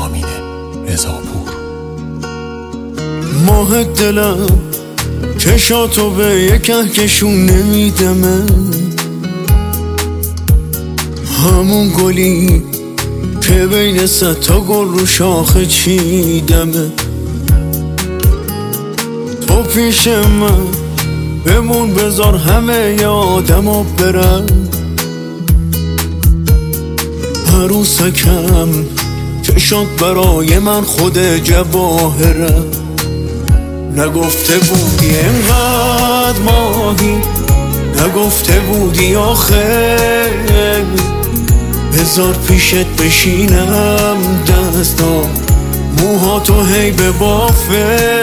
رامین رضاپور. ماه دلم چشاتو به یک کهکشون نمیدمه، همون گلی که بین 100 تا گل رو شاخه چیدمه. تو پیش من بمون، بذار همه یادمو برن. عروسکم چشات برای من خود جواهره. نگفته بودی اینقدر ماهی، نگفته بودی آخه بذار پیشت بشینم دستا موهاتو هی ببافه.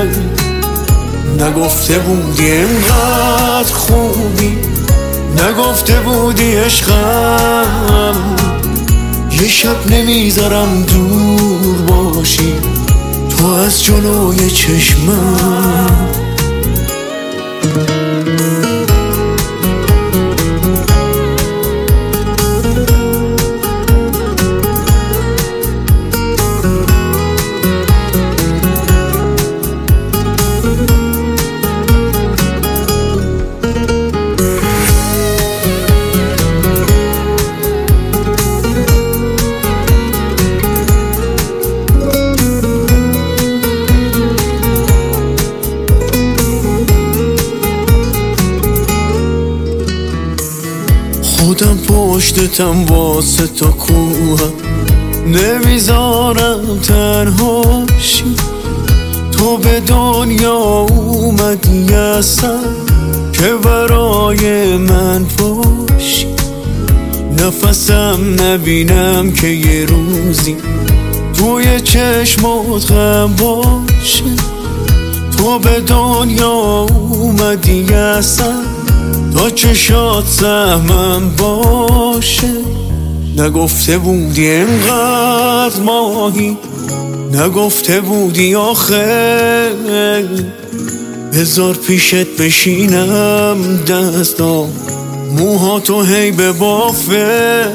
نگفته بودی اینقدر خوبی، نگفته بودی عشقم یه شب نمیذارم دور باشی تو از جلوی چشمم. خودم پشتتم واسه تا کوهم، نمیذارم تنهاشی. تو به دنیا اومدی اصلا که برای من باشی. نفسم نبینم که یه روزی توی چشمات غم باشه. تو به دنیا اومدی اصلا تا چشات سهمم باشه. نگفته بودی اینقدر ماهی، نگفته بودی آخه بذار پیشت بشینم دستا موهاتو هی ببافه.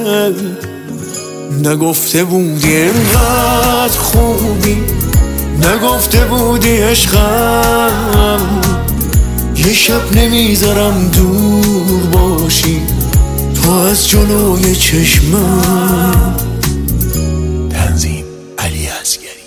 نگفته بودی اینقدر خوبی، نگفته بودی عشقم یه شب نمیذارم دور باشی تو از جلوی چشمم. تنظیم علی اصغری.